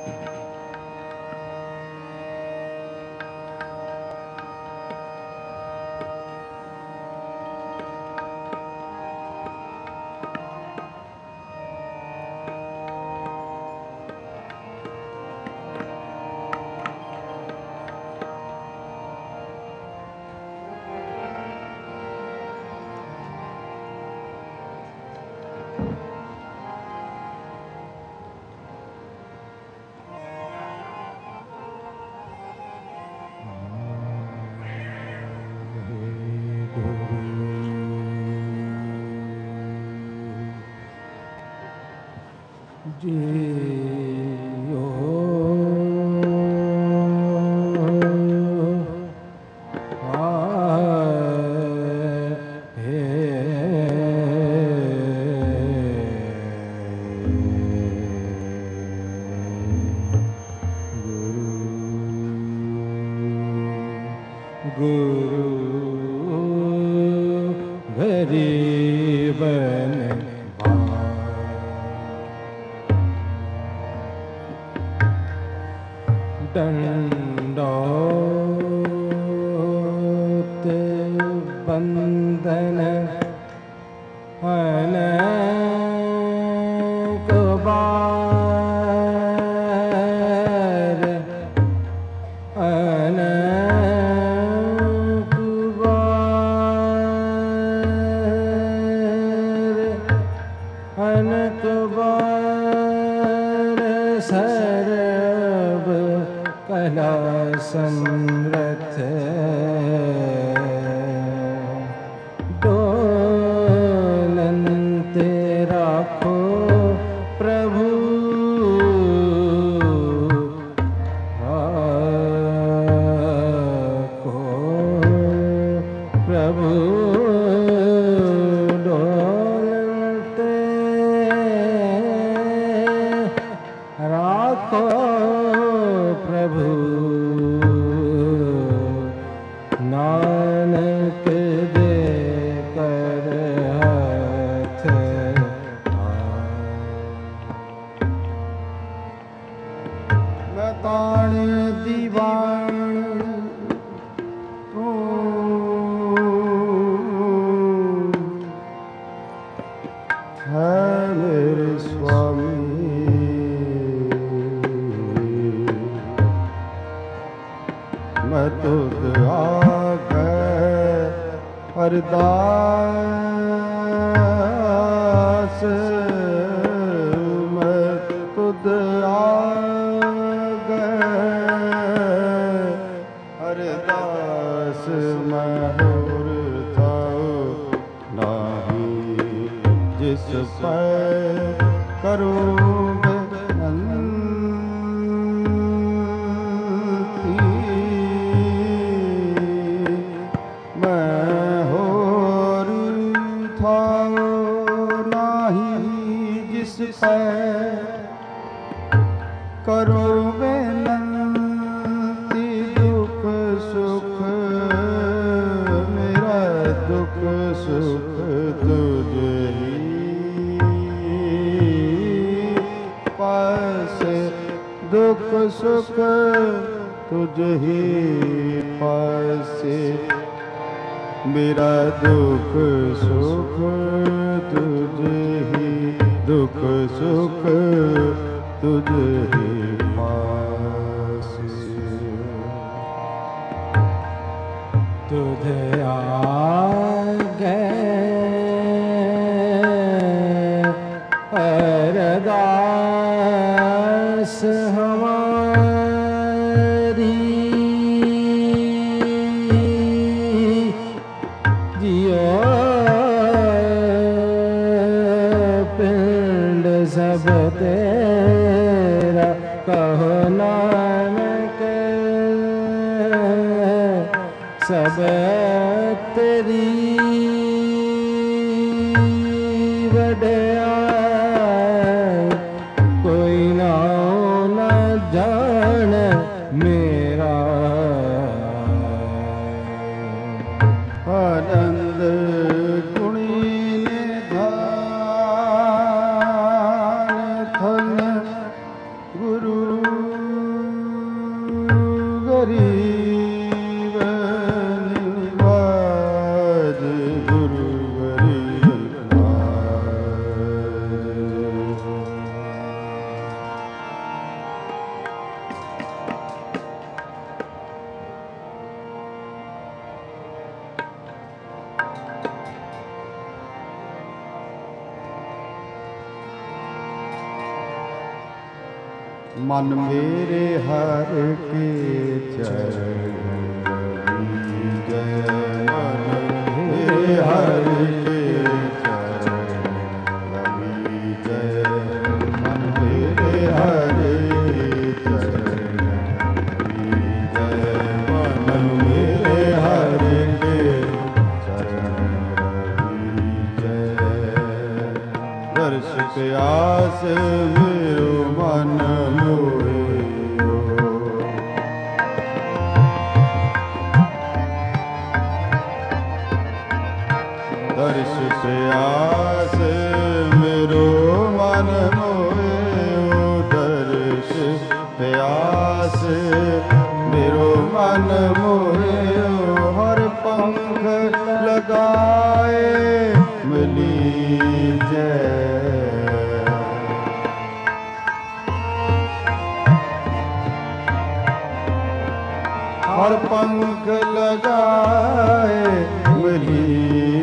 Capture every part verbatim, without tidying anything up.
Guru मन मेरे हर के चरण जय। मन मेरे हर के चरण रवि जय। मन मेरे हर चरण रवि जय। मन मेरे हर के चरण रवि जय। दर्श प्यास मेरो मन मोहियो। दर्श प्यास मेरो मन मोहियो। दर्श प्यास मेरो मन मोहियो। हर पंख लगाए मिली जय। हर पंख लगाए मिली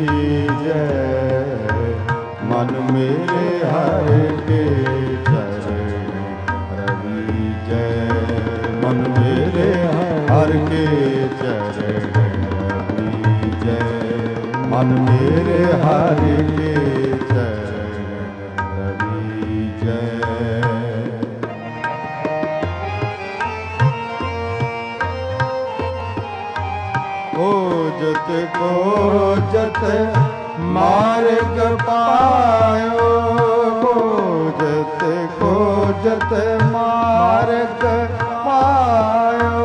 जय। मन मेरे हर के चरण रवि जय। मन मेरे हर के चरण रवि जय। मन मेरे हर के चरण रवि जय। खोजत खोजत मार्ग पायो। खोजत खोजत मार्ग पायो।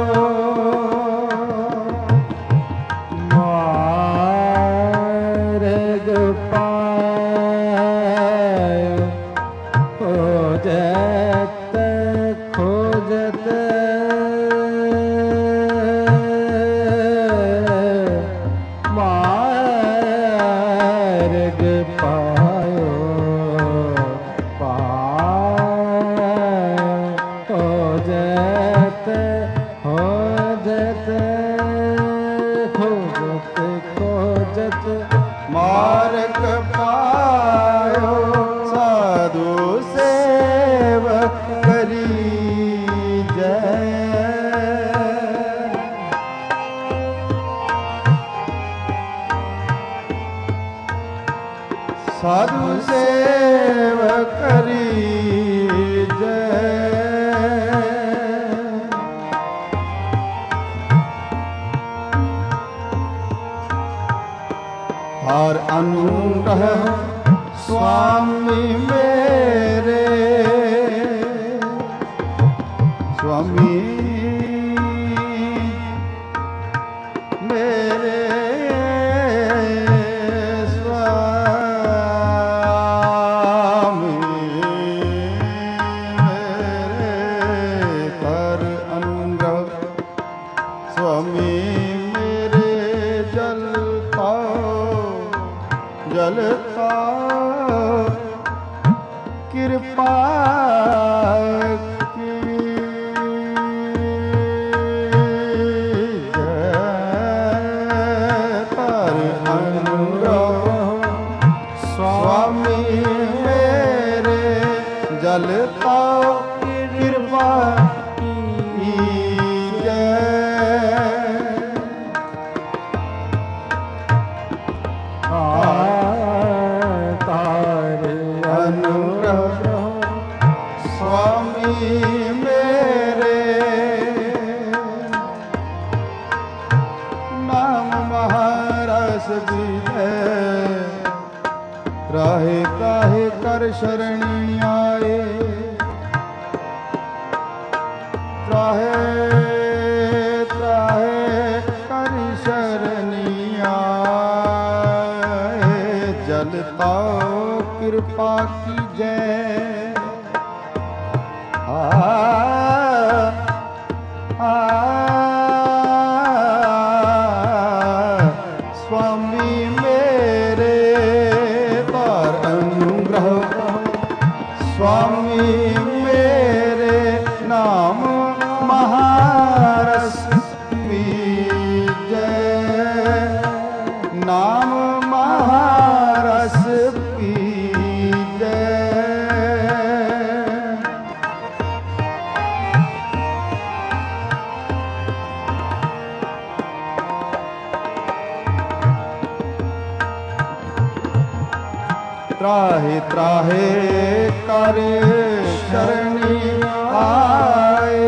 मार्ग पायो। खोजत खोजत मार्ग पायो। पायो खोजत खोजत खोजत खोजत मार्ग पायो। साधु सेव करी जय। साधु सेव करी जय। हर अनुग्रह स्वामी मेरे। स्वामी मेरे जलता कृपा की जय। पर अनुग्रह स्वामी मेरे जलता कृपा की जय। अनुग्रह स्वामी मेरे नाम महारस दिए। राहे काहे कर शरणी आए। त्राहे त्राहे कर शरणी आए। जलता कृपा की जय। आ, आ, स्वामी मेरे पर अनुग्रह स्वामी मेरे नाम महारस पीजै। नाम महारस पीजै। त्राहे कर शरणी आए।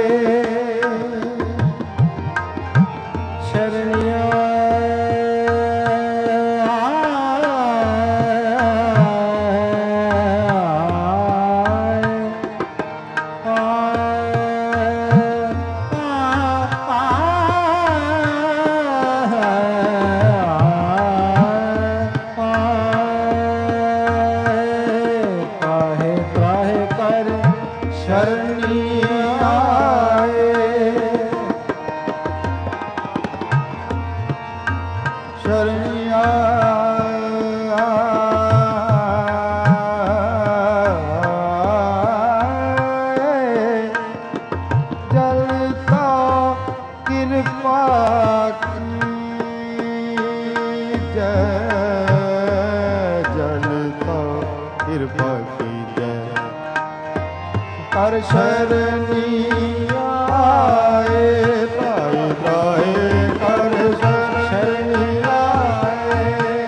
कर शरणी आए त्राहे त्राहे कर शरणी आए।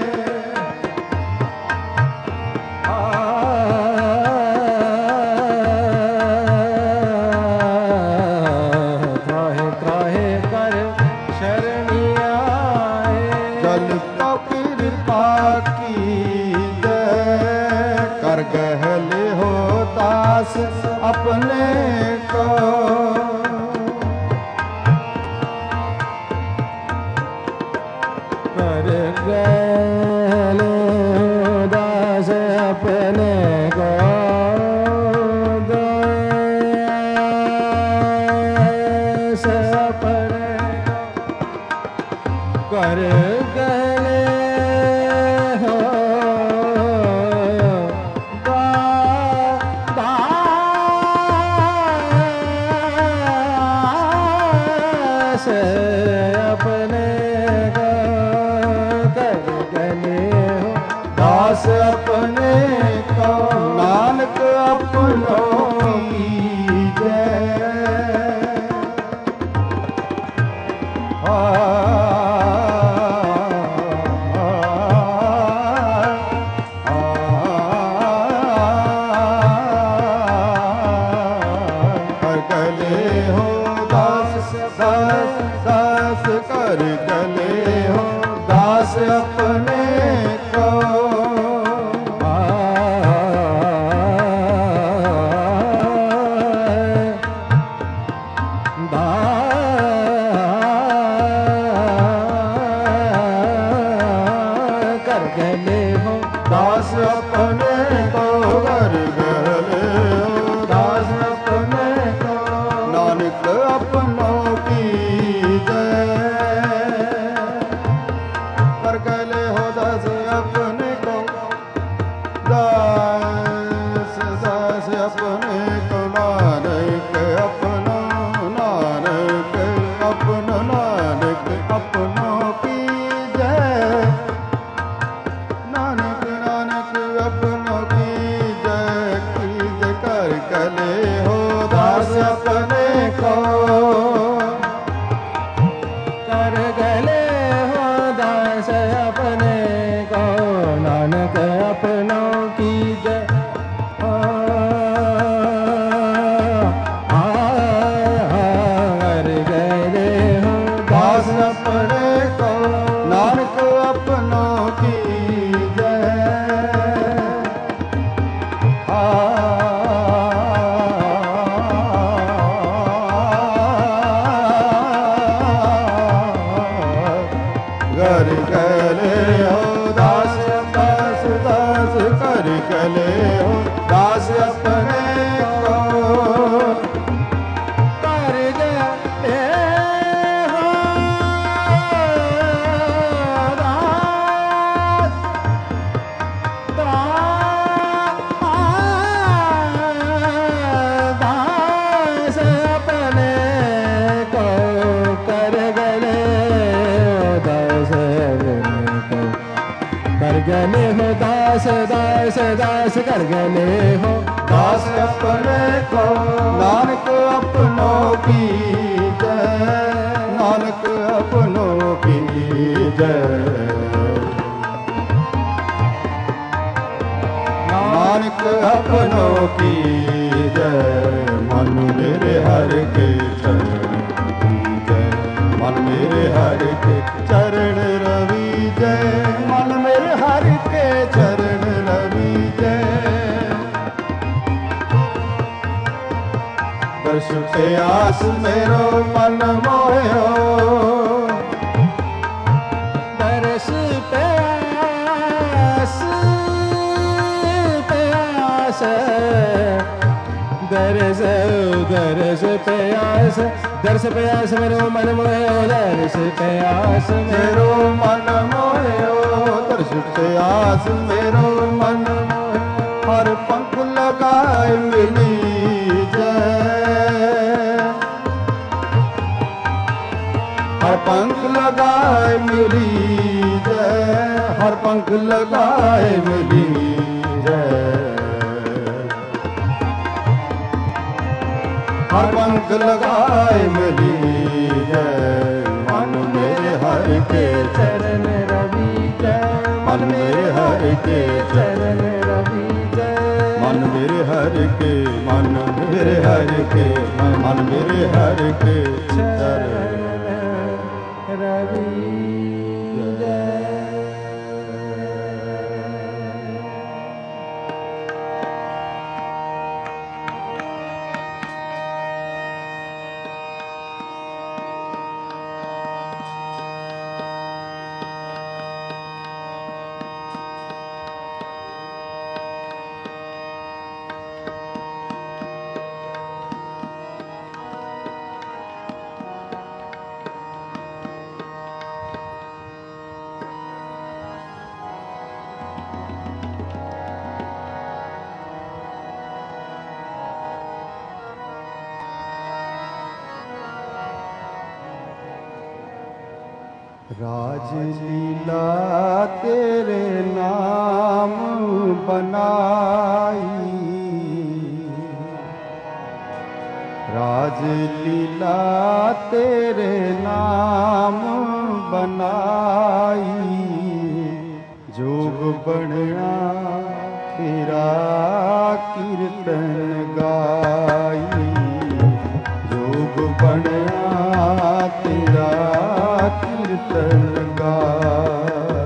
त्राहे त्राहे कर शरणी आए। जल तो कृपा कीजै कर गहले हो दास अपने को। कर गहले दास अपने को। दास अपने कर गहले हो अपने को कर गले हो दास अपने को। नानक अपनों की जय। कर गले हो दास दास दास कर गले हो दास अपने को। कर गले हो दास अपने को कर गले हो दास अपने को। नानक अपनों की जय। कर गले हो दास अपने को। दास दास अपने को। नानक अपनो नानक अपनो नानक अपनों की जय। नानक नानक अपनों की जय की जय। कर गले हो दास अपने को। कर गले हो दास अपने को। नानक अपनों की जय। कर गले हो दास अपने को। नानक अपनों की जय। कर गले हो दास दास दास कर गले हो दास अपने को। कर गले हो दास दास अपने को। कर गले हो दास अपने को। कर गले हो दास दास दास कर गले हो दास अपने को। नानक अपनों की जय। नानक अपनों की जय। नानक अपनों की जय। मन मेरे हर के चरण की जय। मन मेरे हर के चरण रवि जय। मन मेरे हर के चरण रवि जय। दर्श पे आस मेरो मन मोयो। दर्श पे आस पे आस दर्श दर्श पे आस दर्श पे आस मेरो मन मोयो। दर्श पे आस मेरो मन मोयो। दर्श पे आस मेरो मन मोयो। हर पंख लगाए मिली जय। हर पंख लगाए मिली जय। हर पंख लगाए मिली जय। हर पंख लगाए मिली जय। मन मेरे हर के चरण रवि जय। मन मेरे हर के चरण रवि जय। मन मेरे हर के मन मेरे हर के मन मेरे हर के चरण रवि जय। राजलीला तेरे नाम बनाई। राजलीला तेरे नाम बनाई। जोग बनया तेरा कीर्तन गाई। जोग बनया तेरा कीर्तन गाई।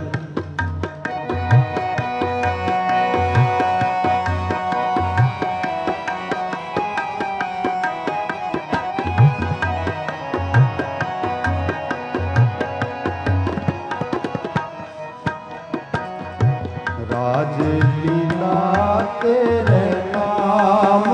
राजलीला तेरे नाम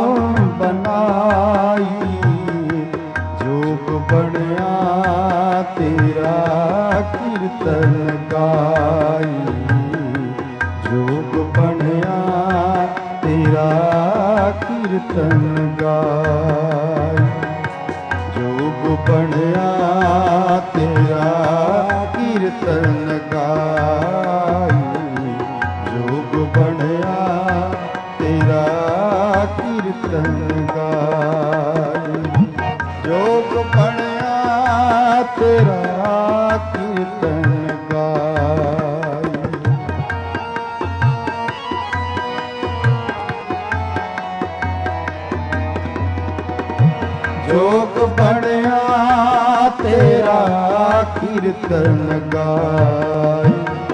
बनाई। जोग बनया तेरा कीर्तन गाई। जोग बनया तेरा कीर्तन गाई। जोग बनया तेरा कीर्तन गाई। जोग बनया तेरा कीर्तन गाई। जोग बनया तेरा कीर्तन गाई। जोग बनया तेरा कीर्तन गाई।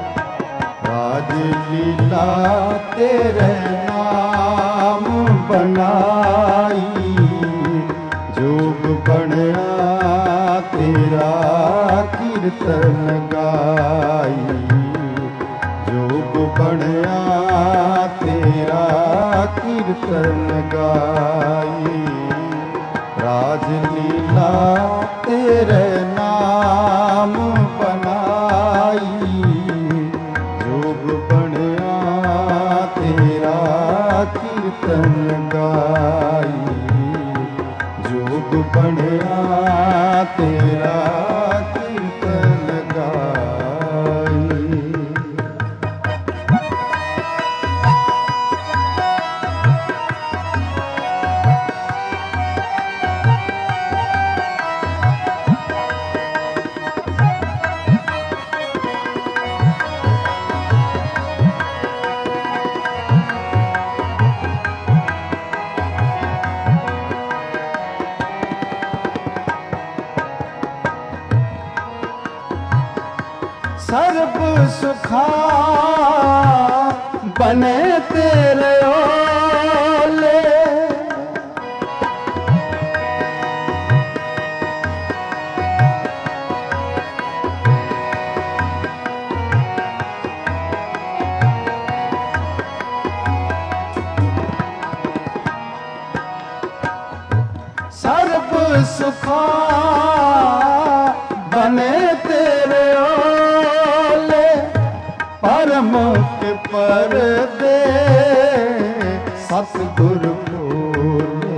राजलीला तेरे नाम बनाई। जोग बनया तेरा कीर्तन गाई। जोग बनया तेरा कीर्तन गाई। राजलीला तेरे नाम बनाई। जोग बनया तेरा कीर्तन गाई। जोग बनया तेरा कीर्तन गाई। सर्व सुखा बने तेरे ओले। सर्व सुखा बने तेरे ओले, परम के परदे सतगुरु बोले।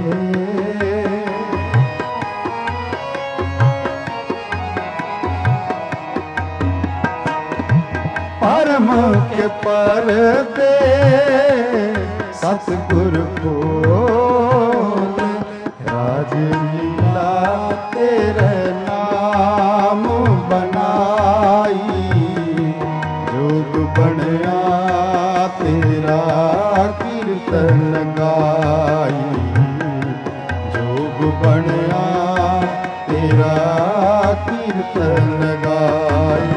परम के परदे सतगुरु बोले। राजलीला तेरे नाम बनाई, जोग बनया तेरा कीर्तन गाई। जोग बनया तेरा कीर्तन गाई।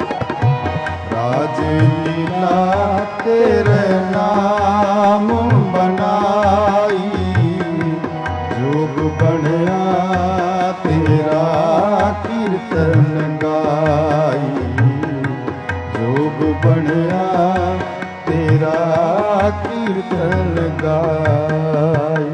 राजलीला तेरे नाम बनाई, जोग बनया तेरा कीर्तन गाई। जोग बनया तेरा कीर्तन गाई।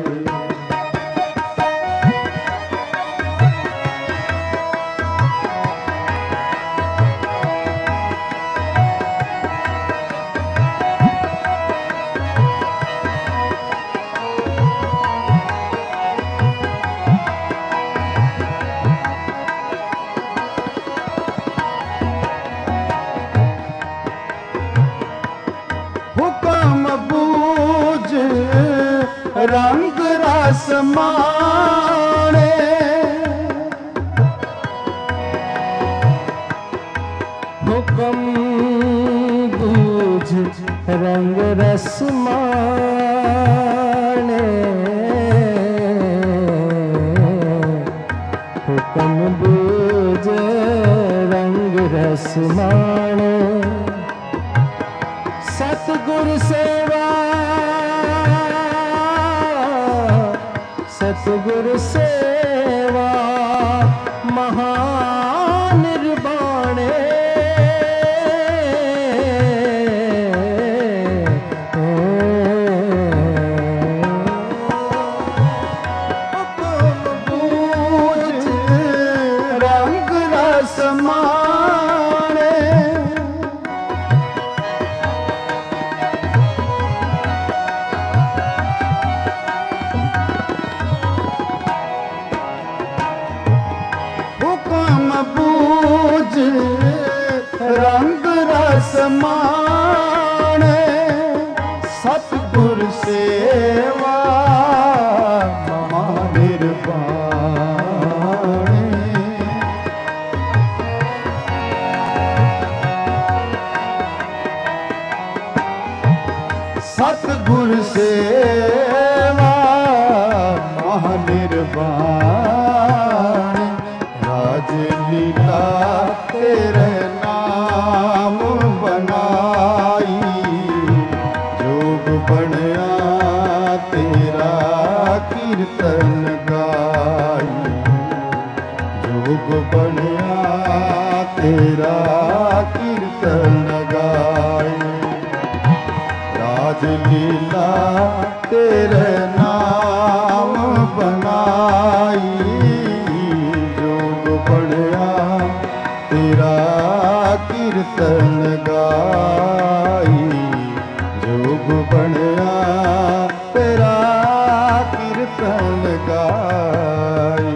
हुक्म बूझ रंग रस माणे, हुक्म बूझ रंग रस माणे। हुक्म बूझ रंग रस माणे। सतगुरु सेवा सतगुरु सेवा महानिर्वाणे। बूझ रंग रस माणे। हुक्म बूझ रंग रस माणे। सतगुर सेवा महानिर्वाणे। सतगुर सेवा महानिर्वाणे। राजलीला तेरे नाम बनाई, जोग बनया तेरा कीर्तन गाई। जोग बनया तेरा कीर्तन गाई। राजलीला तेरे नाम बनाई, जोग बनया तेरा कीर्तन गाई। जोग बनया तेरा कीर्तन गाई।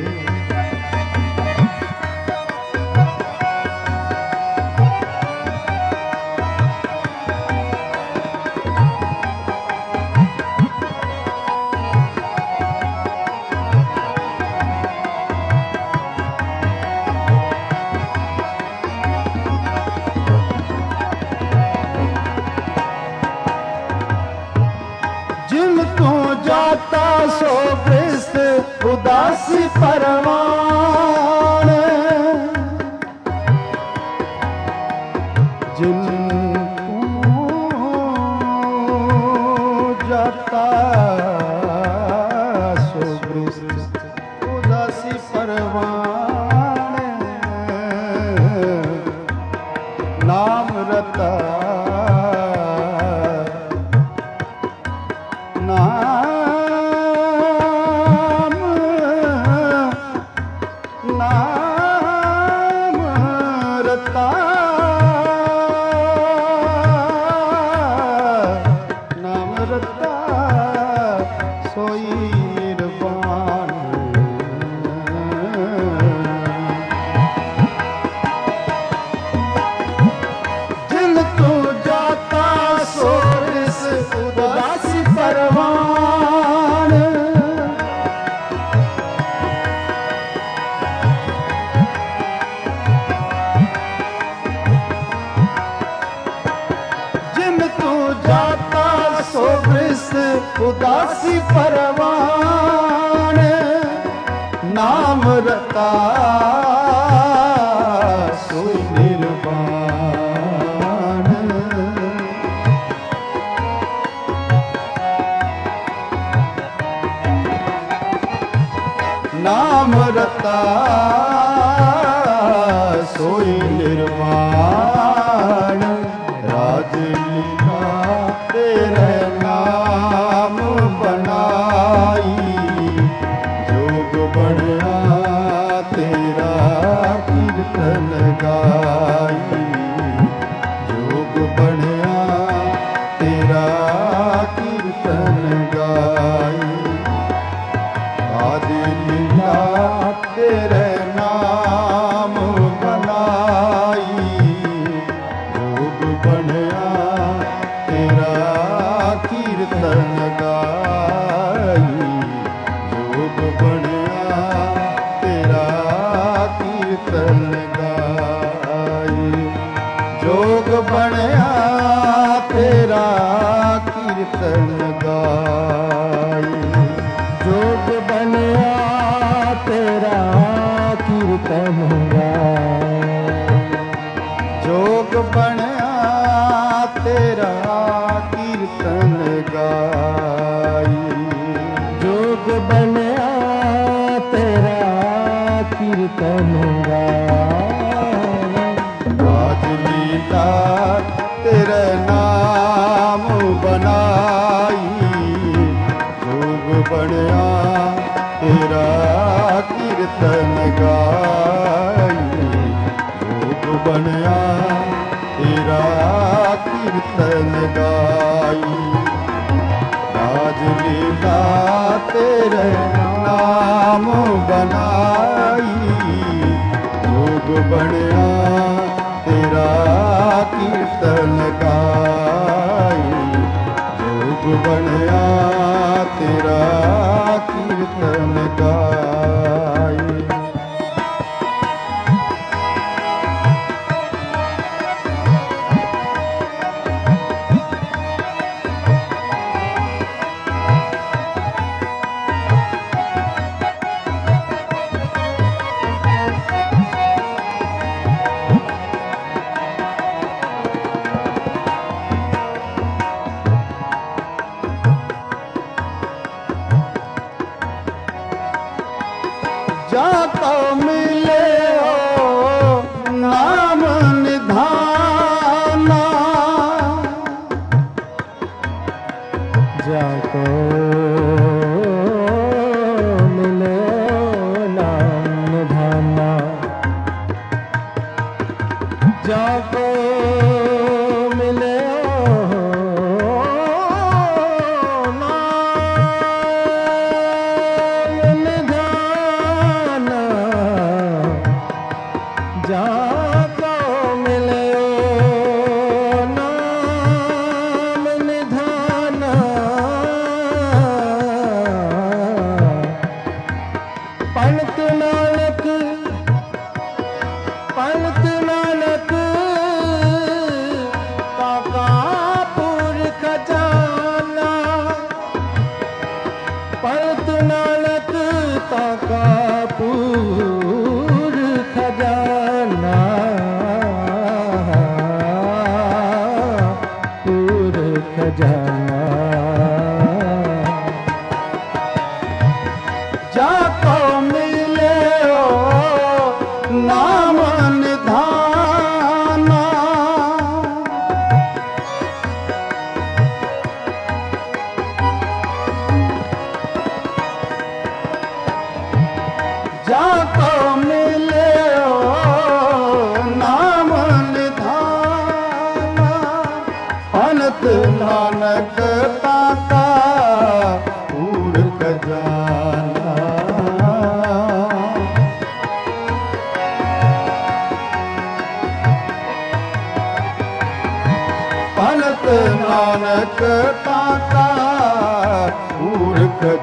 जाता सो कृष्ण उदासी परवान। सुगृस्त उदासी परवान नाम रता नाम नाम रता नाम रता सोई निर्वाण जिन तू जाता सो इस उदासी परवान जिन तू जाता सो वृष उदासी परवान नाम रता सोई निर्वाण नाम रता सोई निर्वाण राजलीला तेरे नाम बनाई जोग बढ़िया तेरा कीर्तन गाई जोग बढ़िया तेरा कीर्तन गाई आदि लीला तेरे नाम बनाई जोग बढ़िया तेरा कीर्तन गाई जोग बढ़िया तेरा कीर्तन गाई जोग बढ़िया तेरा कीर्तन गाई जोग बनया तेरा कीर्तन गाए जोग बनया तेरा कीर्तन गाई जोग बनया तेरा कीर्तन गाए राजलीला तेरे नाम बनाई जोग बनया तेरा कीर्तन गाई जोग बनया तेरा कीर्तन गाई राजलीला तेरे नाम बनाई जोग बनया तेरा कीर्तन गाई जोग बनया तेरा कीर्तन गाई जाको मिले हो नाम निधाना जाको मिले नाम निधाना जाको मिले जाको मिले नाम निधाना पंत नानक पंत नानक काका पुर खजाना पंत नानक काका पुर खजाना पूर खजाना को मिल्यो नाम निधाना, पंत नानक ताका पूर खजाना। पंत नानक ताका पूर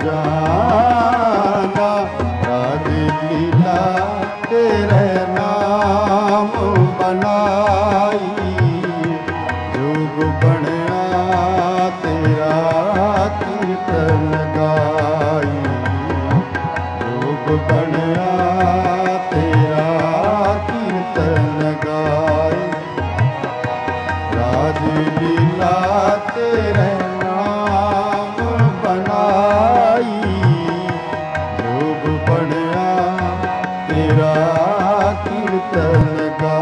खजाना। राजी लीला तेरे नाम बनाई, जुग बनया तेरा कीर्तन गाई, जुग बनया तेरा कीर्तन गाई। राज लीला तेरे नाम बनाई, जोग बनया तेरा कीर्तन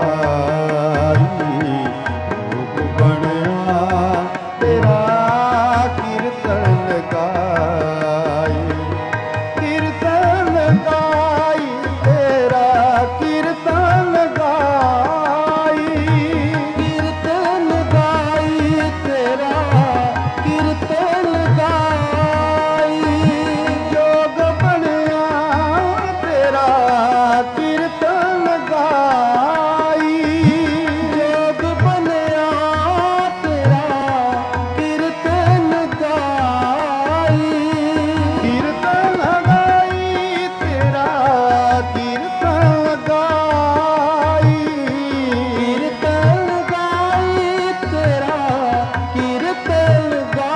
गाई, जोग बनया तेरा कीर्तन गाई। कीर्तन गाई तेरा कीर्तन गाई, कीर्तन गाई तेरा कीर्तन गाई। जोग बनया तेरा कीर्तन गाई, जोग बनया तेरा कीर्तन गाई। कीर्तन गाई तेरा कीर्तन गाई, कीर्तन गाई तेरा कीर्तन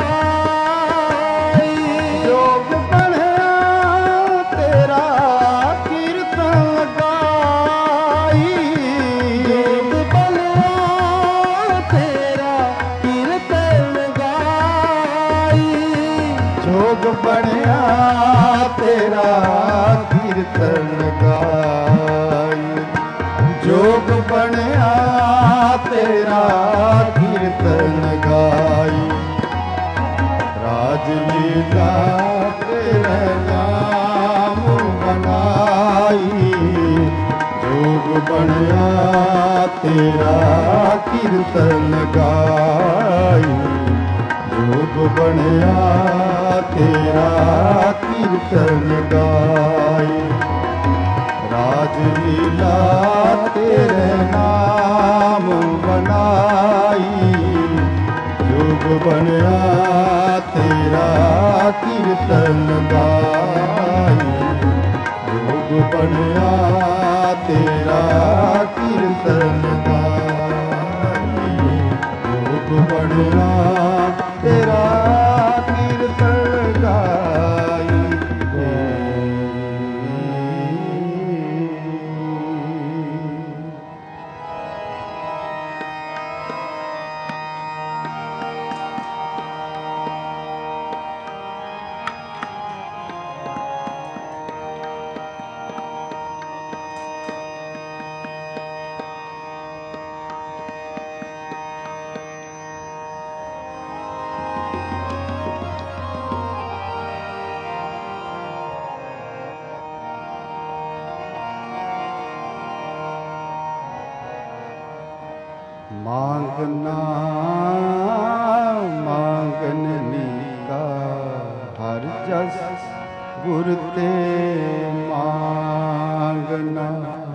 गाई। जोग बनया तेरा कीर्तन गाई, जोग बनया तेरा कीर्तन गाई। जोग बनया तेरा कीर्तन गाई, जोग बनया तेरा कीर्तन गाई। राज लीला तेरे नाम बनाई, जोग बनया तेरा कीर्तन गाई, जोग बनया तेरा कीर्तन गाई। राज लीला तेरे नाम बनाई, जोग बनया तेरा कीर्तन गाई, जोग बनया तेरा कीर्तन गाई, जोग बनया तेरा कीर्तन गाई। मांगना मांगननी का हर जस गुर ते मांगना।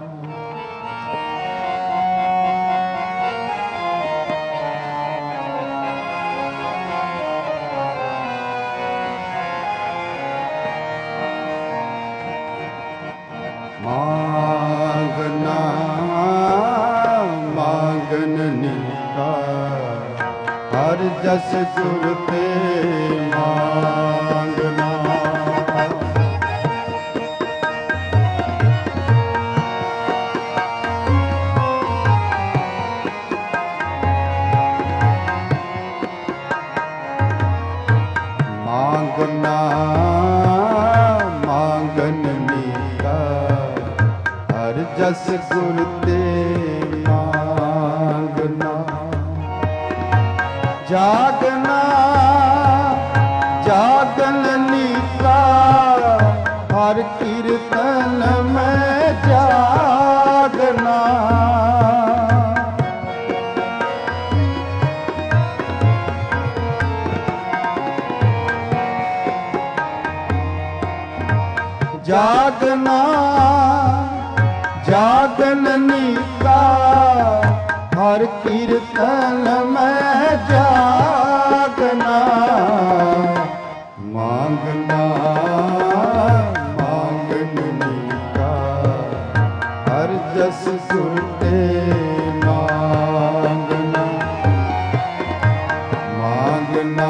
मांगना मांगननी का हर जस गुर ते मांगना। मांगना मांगननी का हर जस गुर ते मांगना। जागना जागननी का हर कीर्तन में जागना जागननी का हर कीर्तन में जागना मांगना मांगननी का हर जस सुरते मांगना मांगना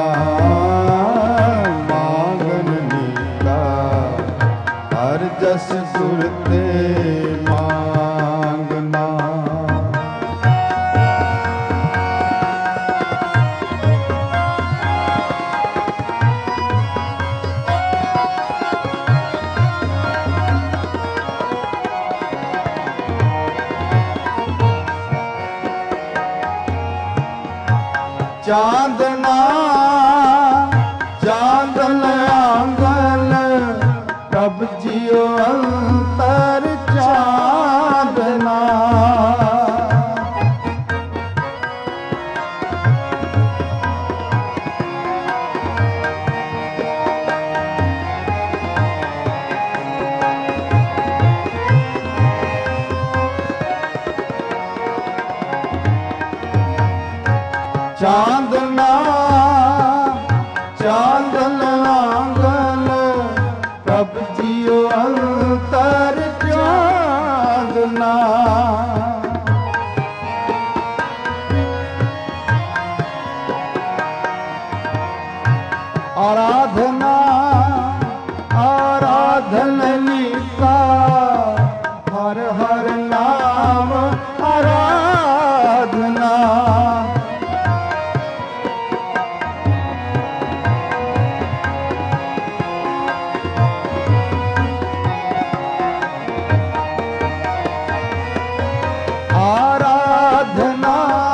मांगननी का हर जस सुरते मांगना चांदना चांदन आंगन कब जियो अंतर चांदना चांदना चांदन आंगन कब जियो अंतर चांदना आराधना आराधननी का हर हर नाम आराधना आराधना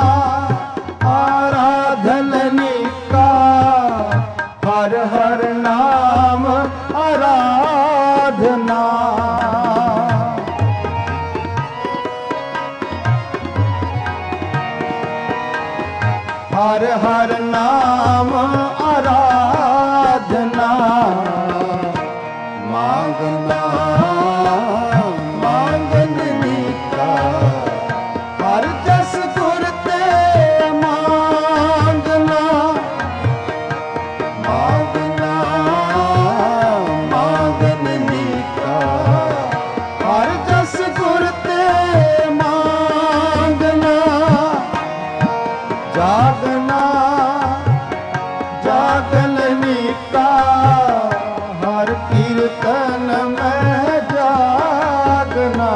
आराधननी का हर हर नाम आराधना हर हर नाम आराधना मांगना मांगननी का हर जस गुरते मांगना मांगना मांगननी का हर जस गुरते मांगना जागना जागननी का हर कीर्तन में जागना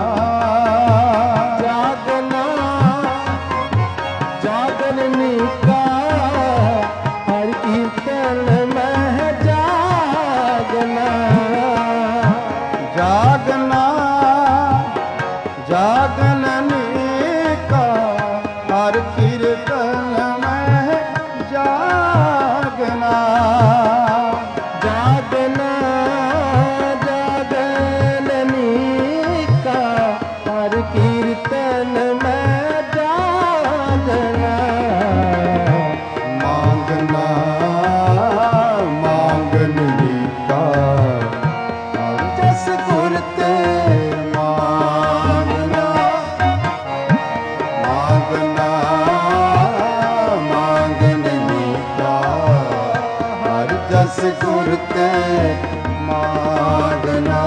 जागना जागननी का हर कीर्तन में जागना जागना जागननी का हर कीर्तन में जागना जागना जागननी का हर कीर्तन में जागना मांगना मांगननी का हर जस गुरते मांगना मांगना मांगननी का हर जस गुरते मांगना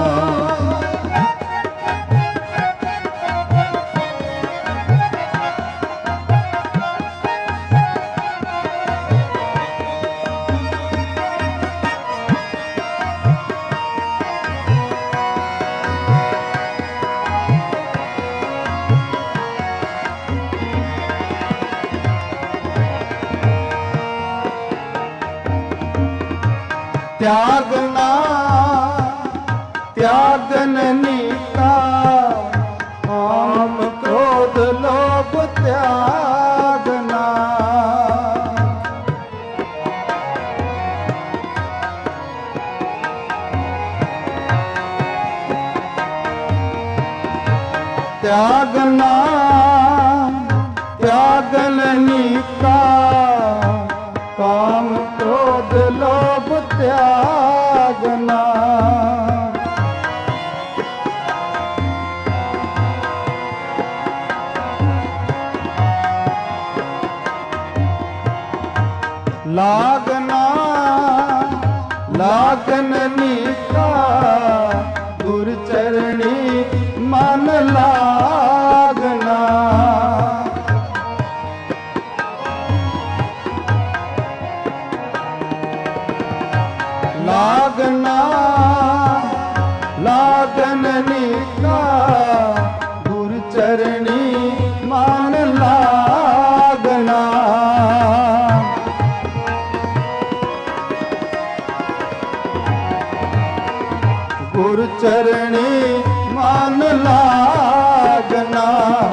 त्यागना त्यागननी का काम क्रोध लोभ त्यागना त्यागना त्यागननी का काम क्रोध लोभ त्यागना लागना लागन नीका गुर चरणी मन लागना लागना लागन नीका गुर चरणी मन लागना गुर चरणी मन लागना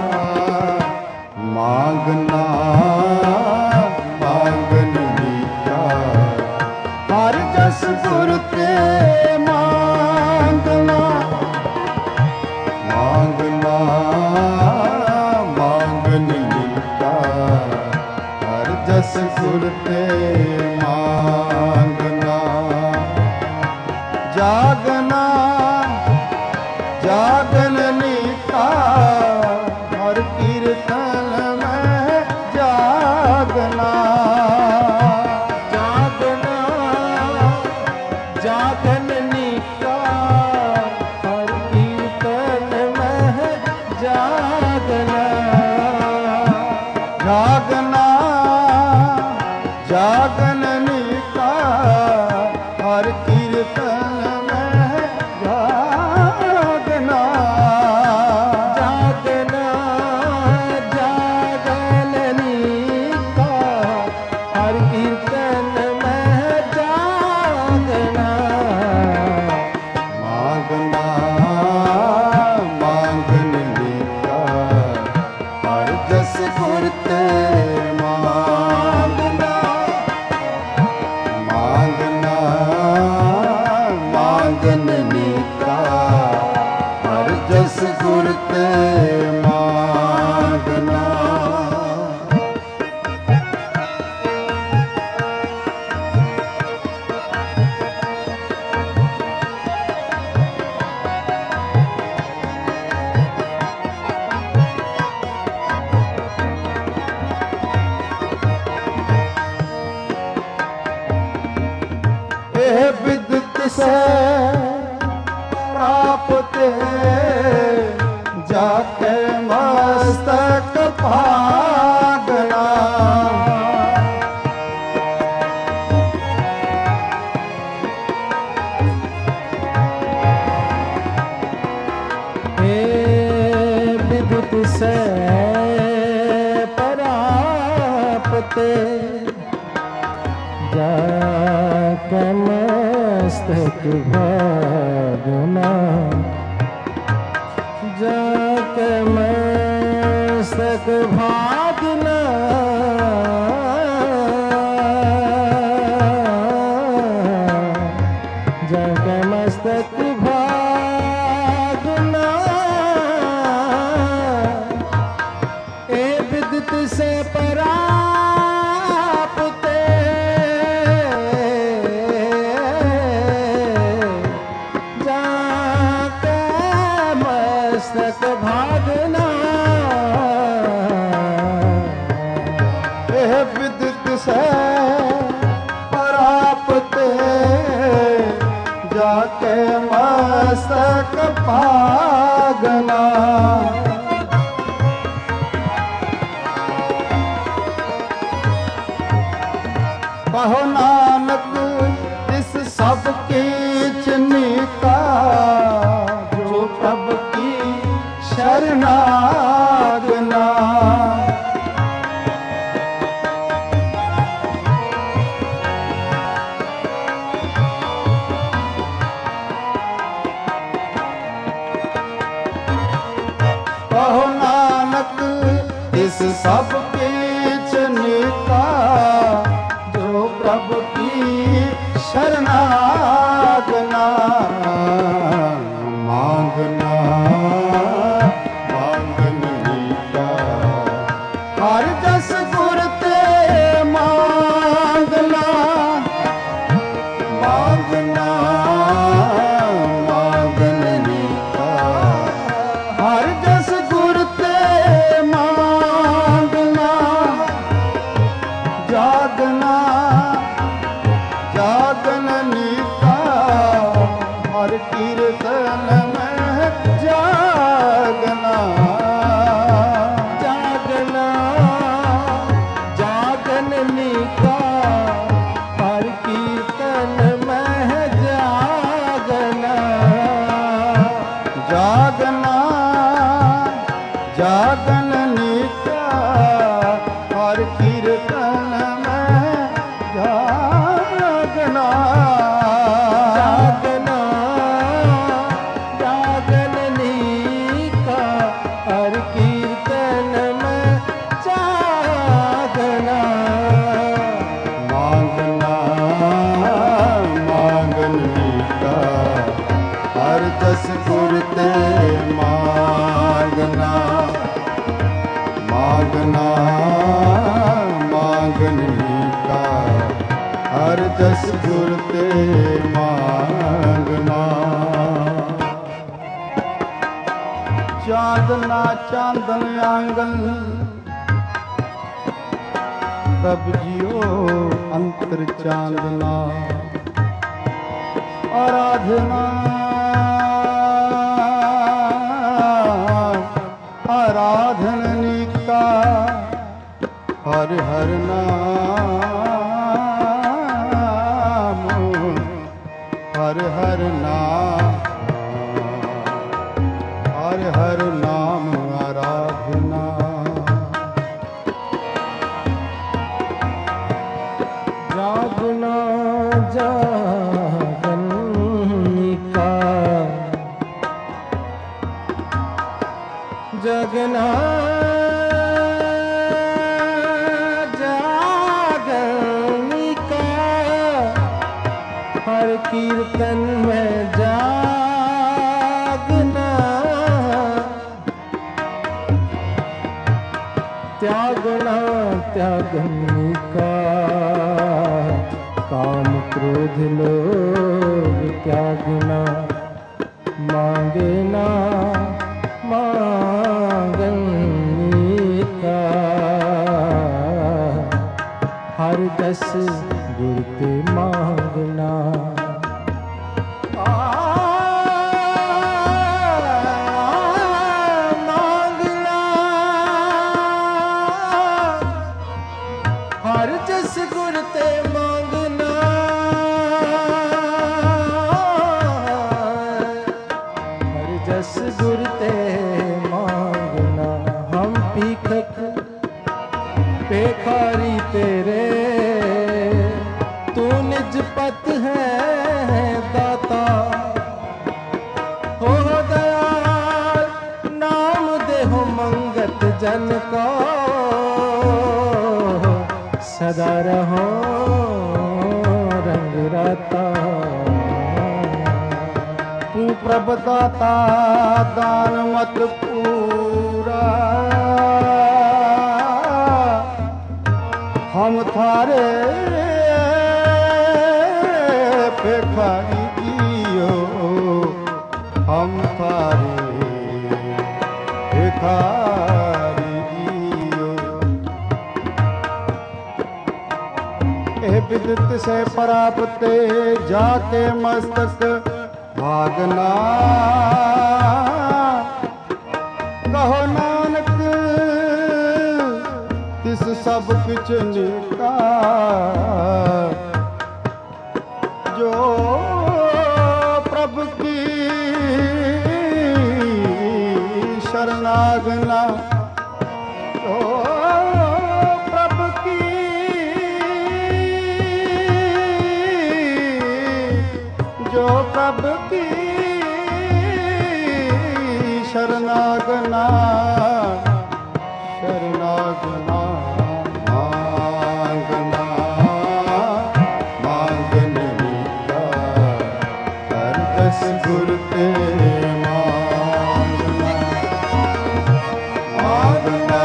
मांगना मांगन नीका हर जस गुर ते मांगना मांगना मांगन नीका हर जस गुर ते मांगना जागना जागन नीका हर कीर्तन में जागना जागना जागन नीका हर कीर्तन में जागना जागना जागन नीका हर कीर्तन में जागना जागना जागन नीका हर कीर्तन में जागना मांगना मांगन नीका हर जस गुर ते मांगना मांगना मांगन नीका हर जस गुर ते मांगना एह विदित से प्राप्त जाके मस्तक भागना हे विद्युत से परापत जाके मस्तक भागना जाके मस्तक भागना जाके मस्तक भागना ए विदित से परापत जाके मस्तक भागना एह विदित से प्राप्त जाके मस्तक भागना कहो नानक इस सब कीच नीका जो प्रभु की शरणागना कहो नानक इस सब कीच नीका जो प्रभु की शरणागना मांगना मांगन नीका हर जस गुर ते मांगना मांगना मांगन नीका हर जस गुर ते मांगना जागना जस गुर ते मांगना, मांगना मांगने का, हर जस गुर ते मांगना। चांदना चांदन आंगन तब जियो अंतर चांदना, आराधना आराधनी का, हर हर नाम, हर हर नाम, हर हर नाम आराधना। जागना जागनिका, जगना जागनिका, हर कीर्तन में जागना, त्यागना त्यागनिका, काम क्रोध लोभ त्यागना, मांगना मांगनिका, हर दस गुर ते मांगना। मांगना हर जस गुर ते मांगना, हर जस गुर ते मांगना। हम पीखक पेखारी तेरे, तू निज पत है दाता, हो दयाल नाम देहो मंगत जन को, सदा रहो रंग राता। तू प्रभ दाता दान मत पूरा, हम थारे पेखारी जियो, हम थारे पेखारी जियो। ए विदित से प्राप्ते जाके मस्तक भागना, कहो नानक तिस सब कुछ निका, जो प्रभु की शरणागना, जो प्रभु की जो प्रभु की शरणागना, शरणागना मांगना, मांगने का, हर दस गुर ते मांगना, मांगना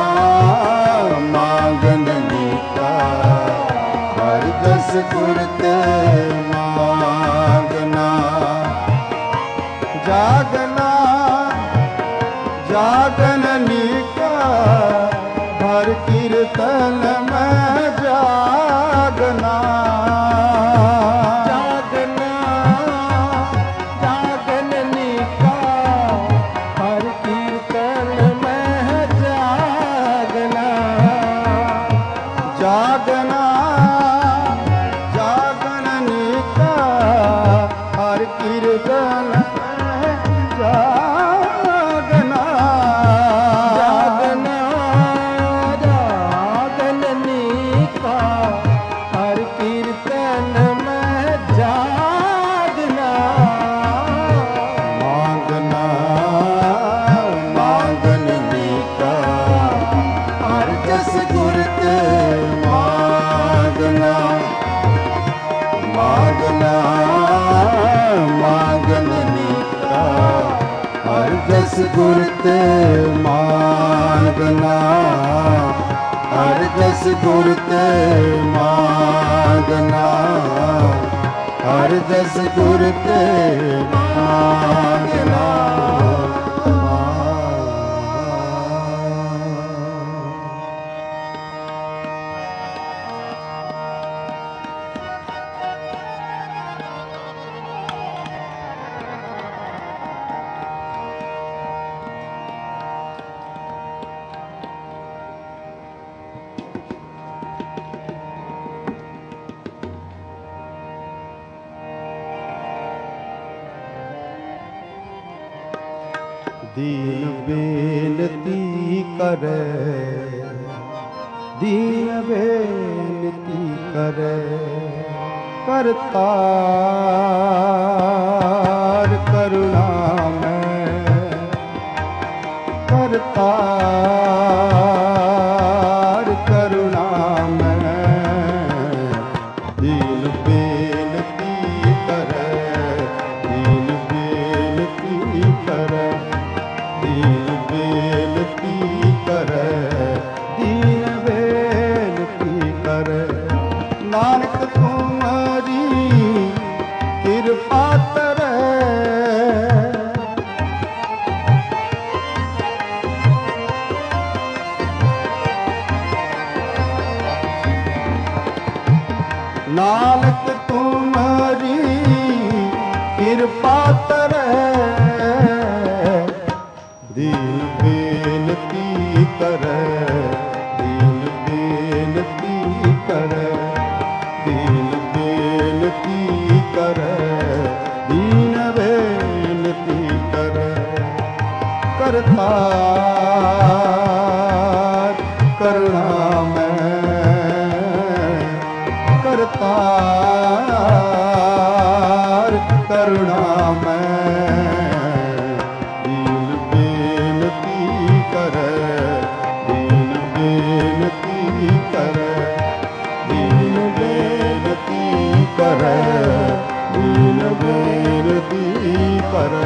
मांगने का, हर दस गुर ते मांगना। जागना जागननी का, हर कीर्तन में जागना, जागना जागननी का, हर कीर्तन में जागना, जागना जागननी का, हर कीर्तन में जागना, जस गुर ते मांगना, हर जस गुर ते मांगना, हर जस गुर ते मांगना। दीन बेनती करे, दीन बेनती करे, करतार करुणा में, करतार करुणा में, दीन बेनती करे, दीन बेनती करे, दीन बेनती करे, दीन बेनती करे। नानक तुम्हारी कृपा करे, नानक तुम्हारी कृपा करे, दीन बेनती करे, दीन बेनती करे, दीन बेनती करे, दीन बेनती करे, करतार करुणा में, करतार करुणा में, दीन बेनती करे, दीन बेनती करे, दीन बेनती करे, दीन बेनती करे।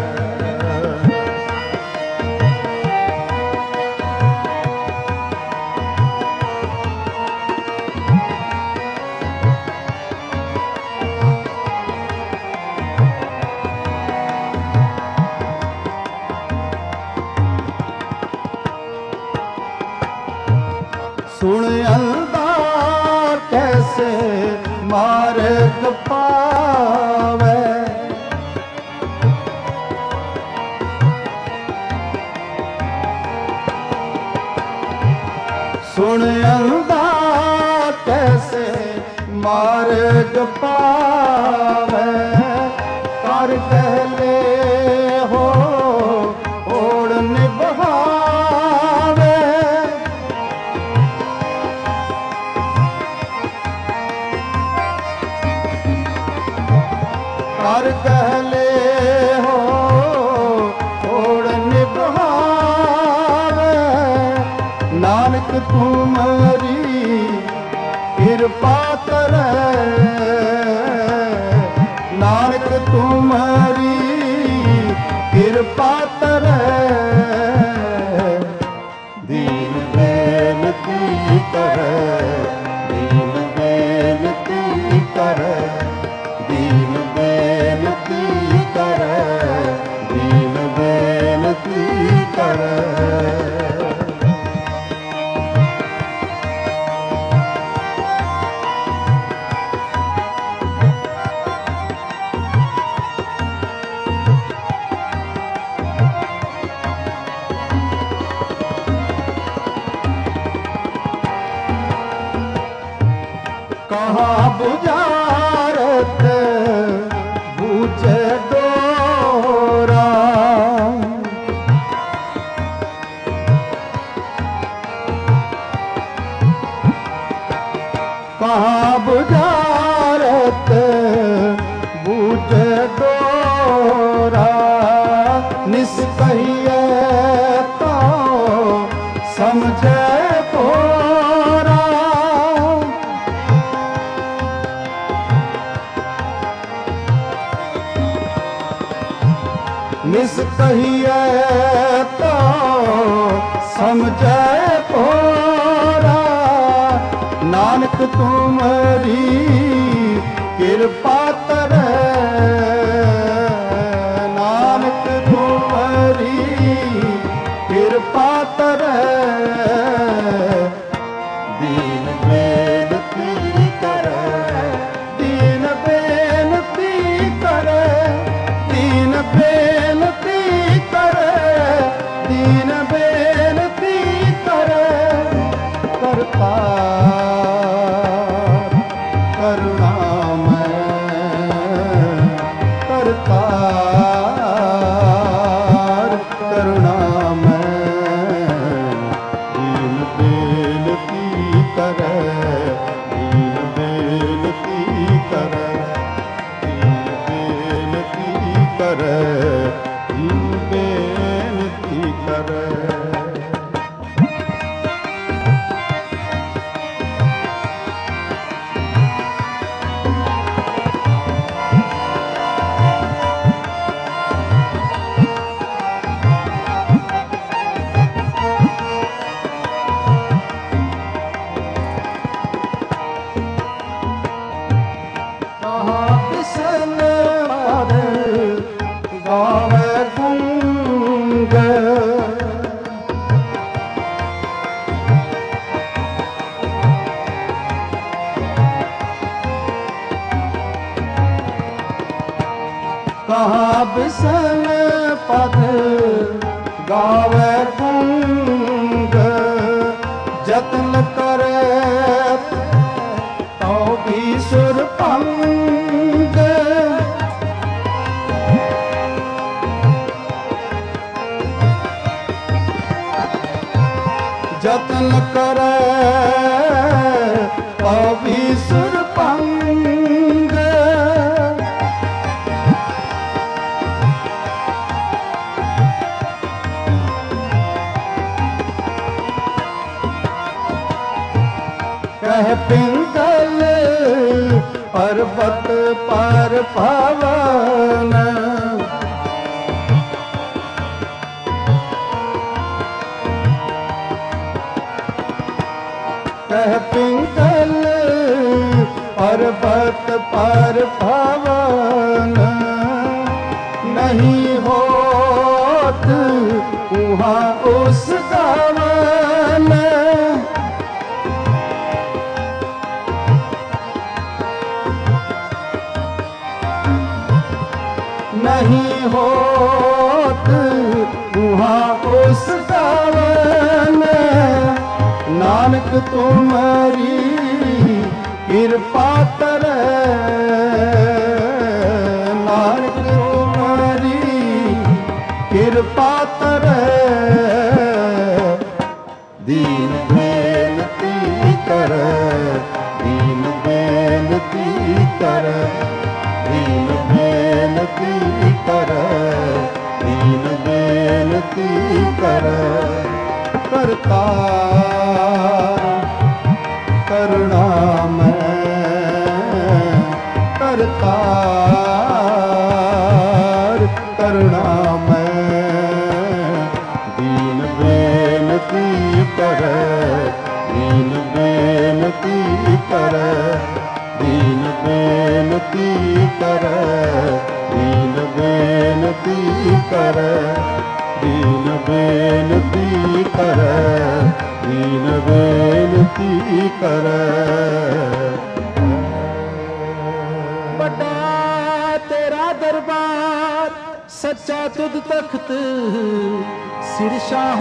सुन अंधार कैसे मार्ग पावे, सुन अंधार कैसे मार्ग पावे, कर कहले हो ओढ़ निभावे, कर कहले हो ओढ़ निभावे। नानक तुम्हारी कृपा करे, नानक तुम्हारी कृपा करे, दीन बेनती करे, दीन बेनती करे, दीन बेनती करे, दीन बेनती करे। कहाँ बुझारत बूझे डोरा, कहाँ बुझारत बूझे डोरा, निष्कहिए तो समझे कोरा, निस कहिए तो समझे भोरा, नानक तुम्हारी कृपा तरे, नानक तुम्हारी कृपा तरे, दीन बेनती करे, दीन बेनती करे, दीन बेनती करे, दीन बेनती करे, करता करुणामय, करतार करुणामय, दीन बेनती करे, दीन बेनती करे, दीन बेनती करे, दीन बेनती करे। कहाँ बिसन पद गावे गुंग, जतन करे तो भी सुर पंग, जतन करे तो भी सुर पंग, कह पिंगल पर्वत पर पवन, कह पिंगल पर्वत पर पवन, नहीं होत वहाँ उस गवन, नहीं होत वहाँ उस गवन, नानक तुम्हारी कृपा तरे, नानक तुम्हारी कृपा तरे, दीन बेनती करे, दीन बेनती करे, दीन बेनती करे, दीन बेनती करे, करतार करुणामय, करतार करुणामय, दीन बेनती करे, दीन बेनती करे, दीन बेनती करे, दीन बेनती करे, दीन बेनती करे, दीन बेनती करे। बड़ा तेरा दरबार सच्चा तुद तख्त, सिर शाह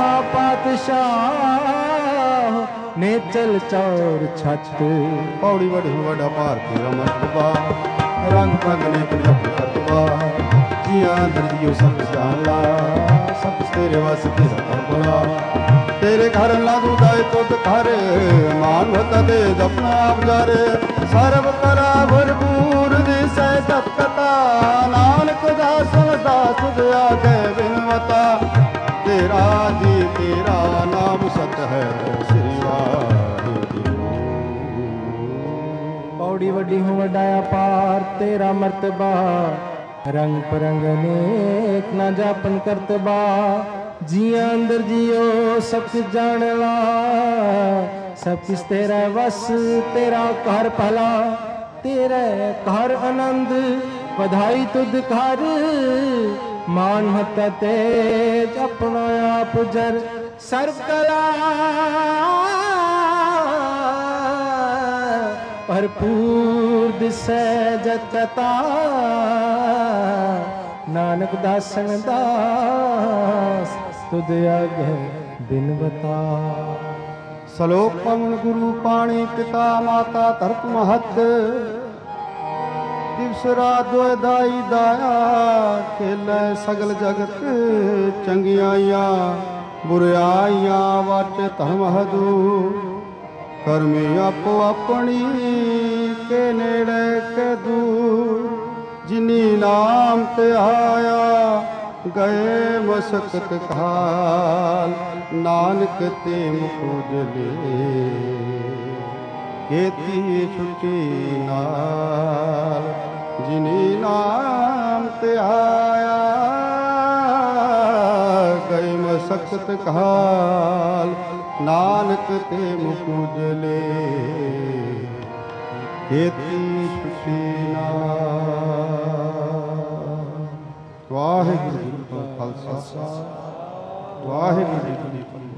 पातशाह ने चल चौर छत। पौड़ी वड़ी वड़ा भारती रमतबा, रंग रंग ने प्रिय फतवा, जिया दर्जियो सब जाला, सब तेरे वास्ते सतर बोला, तेरे घर लागू दाए तो घर मान दे दफना आप जारे, सर्व करा भरपूर दिशा सतकता, नानक दासन दास आगे बिनवता, तेरा जी तेरा नाम सत है श्री वाहिगुरु। पौड़ी वड्डी हूँ वडाया पार तेरा मर्तबा, रंग परंग अनेक ना जापन करतबा, जिया अंदर जियो सब कुछ जान ला, सब किस तेरा वस तेरा घर भला, तेरे घर आनंद बधाई तुद घर, मान हता तेज अपना आप जर, सर्व कला भरपूर दिसै जतता, नानक दासन दास तुद आगे बिनवता। सलोक पवन गुरु पाणी पिता माता धरत महत, दिवस रात दुए दाई दाया, खेलै सगल जगत चंगियाइयां बुराइयां वाच धर्म हदू, करमी आपो अपनी के नेड़े के दूर, जिनी नाम ते आया गए मसकत काल, नानक ते मुकुजले केती छुट्टी नाल, जिनी नाम ते आया गए मसकत काल, नानक ते मुकुजले केती छुट्टी नाल। वाहिगुरू जी का खालसा, वाहिगुरू जी की फतेह।